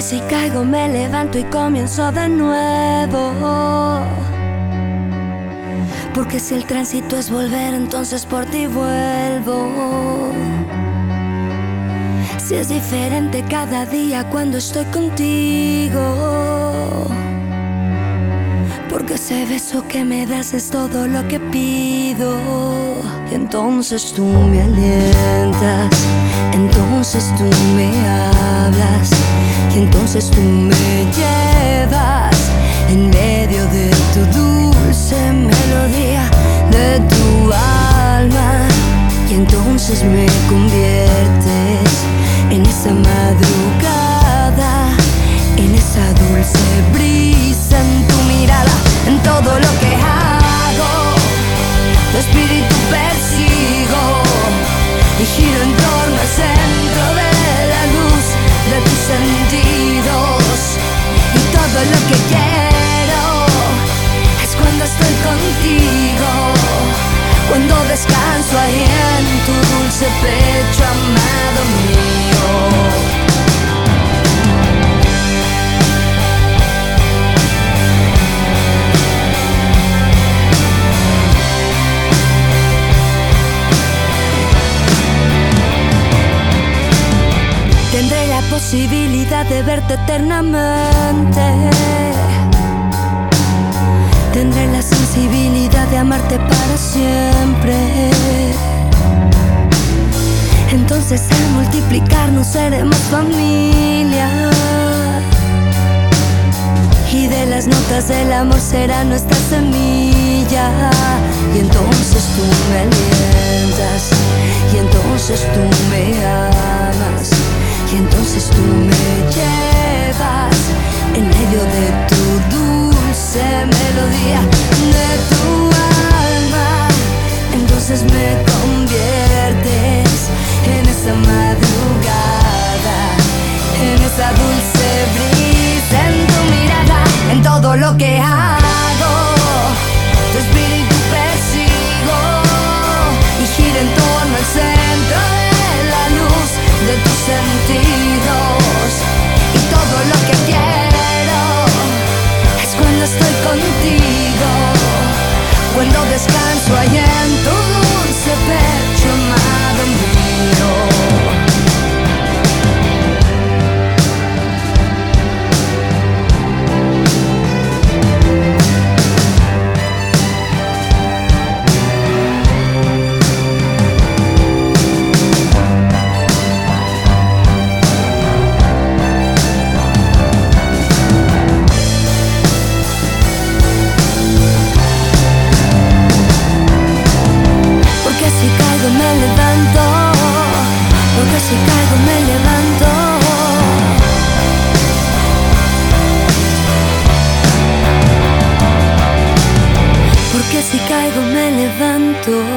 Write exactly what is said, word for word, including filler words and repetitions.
si caigo me levanto y comienzo de nuevo. Porque si el tránsito es volver, entonces por ti vuelvo. Si es diferente cada día cuando estoy contigo. Porque ese beso que me das es todo lo que pido. Y entonces tú me alientas, entonces tú me hablas, y entonces tú me llevas en medio de tu dulce melodía, de tu alma. Y entonces me conviertes en esa madrugada, en esa dulce brisa, en tu mirada, en todo lo que hago. Tu espíritu persigo y giro en torno al centro de la luz de tus sentidos. Y todo lo que quiero es cuando estoy contigo, cuando descanso ahí en tu dulce pecho, amado mío. Tendré la posibilidad de verte eternamente. Tendré la sensibilidad de amarte para siempre. Entonces al multiplicarnos seremos familia. Y de las notas del amor será nuestra semilla. Y entonces tú me alientas, y entonces tú me amas, y entonces tú me llevas en medio de tu dulce melodía, de tu alma. Entonces me conviertes en esa madrugada, en esa dulce brisa, en tu mirada, en todo lo que hago. Tu espíritu persigo y giro en torno al centro de la luz de tus sentidos. Y todo lo que quiero es cuando estoy contigo, cuando descanso ahí en tu dulce pecho, amado mío. Si caigo me levanto, porque si caigo me levanto.